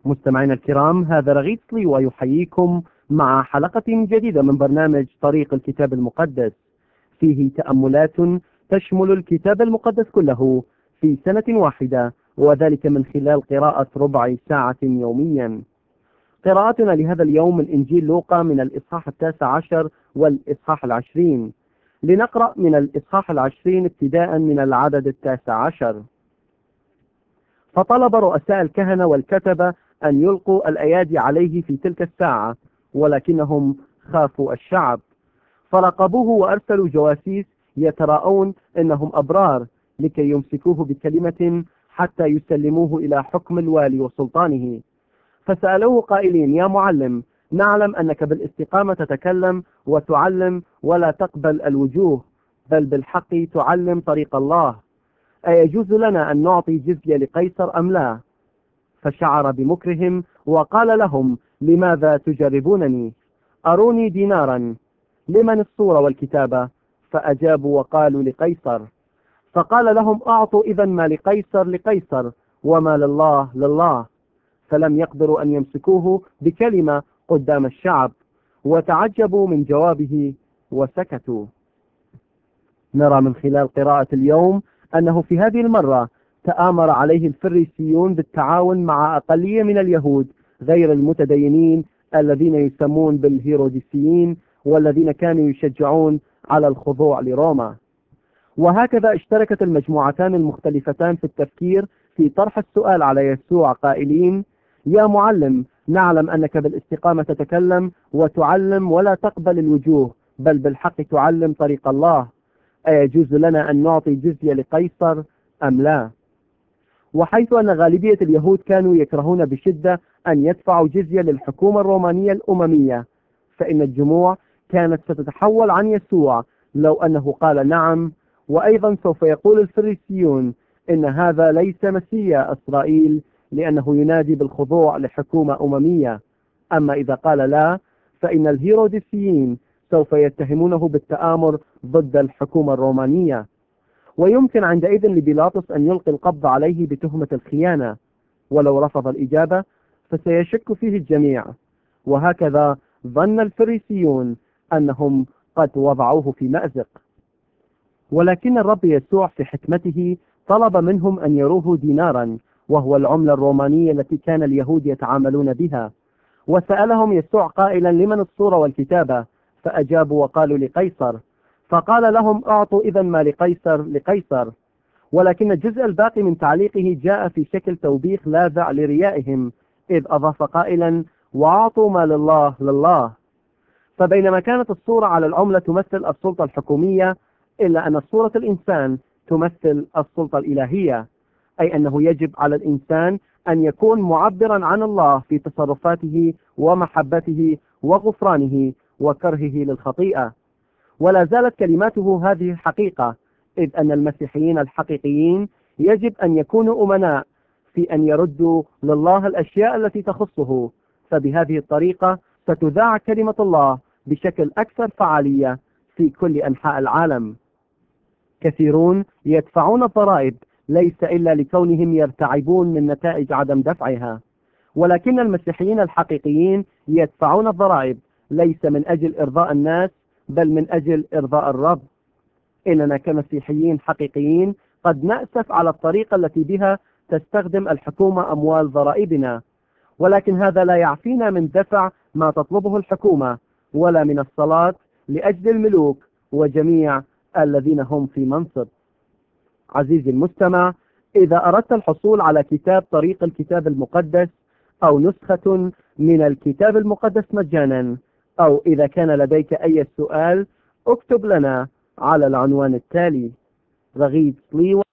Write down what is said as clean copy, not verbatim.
مستمعينا الكرام، هذا رغيد سلي ويحييكم مع حلقة جديدة من برنامج طريق الكتاب المقدس، فيه تأملات تشمل الكتاب المقدس كله في سنة واحدة، وذلك من خلال قراءة ربع ساعة يوميا. قراءتنا لهذا اليوم من إنجيل لوقا من الإصحاح 19 والإصحاح 20. لنقرأ من الإصحاح 20 ابتداء من العدد 19. فطلب رؤساء الكهنة والكتبة أن يلقوا الأيادي عليه في تلك الساعة، ولكنهم خافوا الشعب، فراقبوه وأرسلوا جواسيس يتراءون إنهم أبرار لكي يمسكوه بكلمة حتى يسلموه إلى حكم الوالي وسلطانه. فسألوه قائلين: يا معلم، نعلم أنك بالاستقامة تتكلم وتعلم ولا تقبل الوجوه، بل بالحق تعلم طريق الله. أيجوز لنا أن نعطي جزية لقيصر أم لا؟ فشعر بمكرهم وقال لهم: لماذا تجربونني؟ أروني دينارا. لمن الصورة والكتابة؟ فأجابوا وقالوا: لقيصر. فقال لهم: أعطوا إذن ما لقيصر لقيصر، وما لله لله. فلم يقدروا أن يمسكوه بكلمة قدام الشعب، وتعجبوا من جوابه وسكتوا. نرى من خلال قراءة اليوم أنه في هذه المرة تآمر عليه الفريسيون بالتعاون مع أقلية من اليهود غير المتدينين الذين يسمون بالهيروديسيين، والذين كانوا يشجعون على الخضوع لروما. وهكذا اشتركت المجموعتان المختلفتان في التفكير في طرح السؤال على يسوع قائلين: يا معلم، نعلم أنك بالاستقامة تتكلم وتعلم ولا تقبل الوجوه، بل بالحق تعلم طريق الله. أيجوز لنا أن نعطي جزية لقيصر أم لا؟ وحيث أن غالبية اليهود كانوا يكرهون بشدة أن يدفعوا جزية للحكومة الرومانية الأممية، فإن الجموع كانت ستتحول عن يسوع لو أنه قال نعم. وأيضا سوف يقول الفريسيون إن هذا ليس مسيا إسرائيل، لأنه ينادي بالخضوع لحكومة أممية. أما إذا قال لا، فإن الهيروديسيين سوف يتهمونه بالتآمر ضد الحكومة الرومانية، ويمكن عندئذ لبيلاطس أن يلقي القبض عليه بتهمة الخيانة، ولو رفض الإجابة فسيشك فيه الجميع. وهكذا ظن الفريسيون أنهم قد وضعوه في مأزق. ولكن الرب يسوع في حكمته طلب منهم أن يروه دينارا، وهو العملة الرومانية التي كان اليهود يتعاملون بها. وسألهم يسوع قائلا: لمن الصورة والكتابة؟ فأجابوا وقالوا: لقيصر. فقال لهم: أعطوا إذن ما لقيصر لقيصر. ولكن الجزء الباقي من تعليقه جاء في شكل توبيخ لاذع لريائهم، إذ أضاف قائلا: وأعطوا ما لله لله. فبينما كانت الصورة على العملة تمثل السلطة الحكومية، إلا أن صورة الإنسان تمثل السلطة الإلهية، أي أنه يجب على الإنسان أن يكون معبرا عن الله في تصرفاته ومحبته وغفرانه وكرهه للخطيئة. ولا زالت كلماته هذه الحقيقة، إذ أن المسيحيين الحقيقيين يجب أن يكونوا أمناء في أن يردوا لله الأشياء التي تخصه، فبهذه الطريقة ستذاع كلمة الله بشكل أكثر فعالية في كل أنحاء العالم. كثيرون يدفعون الضرائب ليس إلا لكونهم يرتعبون من نتائج عدم دفعها، ولكن المسيحيين الحقيقيين يدفعون الضرائب ليس من أجل إرضاء الناس، بل من أجل إرضاء الرب. إننا كمسيحيين حقيقيين قد نأسف على الطريقة التي بها تستخدم الحكومة أموال ضرائبنا، ولكن هذا لا يعفينا من دفع ما تطلبه الحكومة، ولا من الصلاة لأجل الملوك وجميع الذين هم في منصب. عزيزي المستمع، إذا أردت الحصول على كتاب طريق الكتاب المقدس أو نسخة من الكتاب المقدس مجانا، أو إذا كان لديك أي سؤال، اكتب لنا على العنوان التالي: رغيد سلي